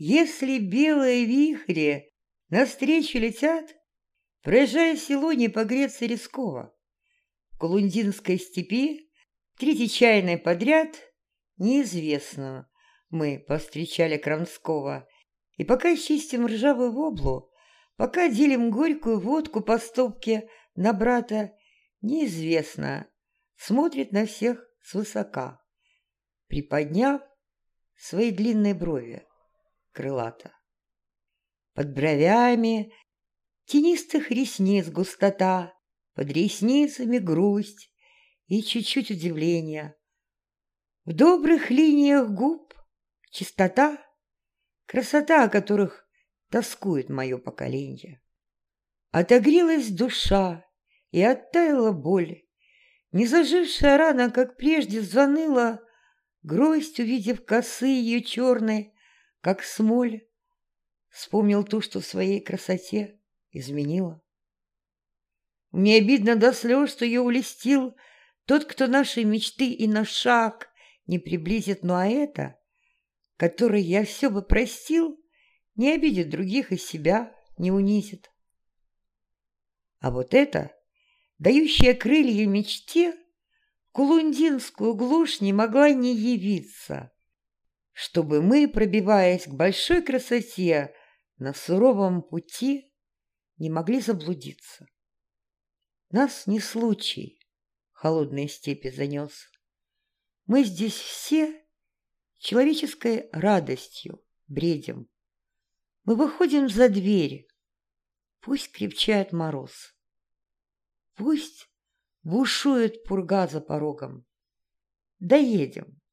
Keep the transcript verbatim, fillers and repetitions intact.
Если белые вихри навстречу летят, проезжая село, не погреться рисково. В Кулундинской степи третий чайный подряд неизвестно мы повстречали Крамского. И пока чистим ржавую воблу, пока делим горькую водку по стопке на брата, неизвестно, смотрит на всех свысока, приподняв свои длинные брови крылато. Под бровями тенистых ресниц густота, под ресницами грусть и чуть-чуть удивления. В добрых линиях губ чистота, красота, о которых тоскует мое поколение. Отогрелась душа и оттаяла боль. Незажившая рана, как прежде, заныла, гроздь, увидев косы ее черной, как смоль, вспомнил ту, что в своей красоте изменила. Мне обидно до слез, что ее улестил тот, кто наши мечты и на шаг не приблизит, ну а это, который я все бы простил, не обидит других и себя не унизит. А вот это, дающая крылья мечте, в кулундинскую глушь не могла не явиться, чтобы мы, пробиваясь к большой красоте на суровом пути, не могли заблудиться. Нас не случай холодные степи занес. Мы здесь все человеческой радостью бредем. Мы выходим за дверь, пусть крепчает мороз, пусть бушует пурга за порогом. Доедем.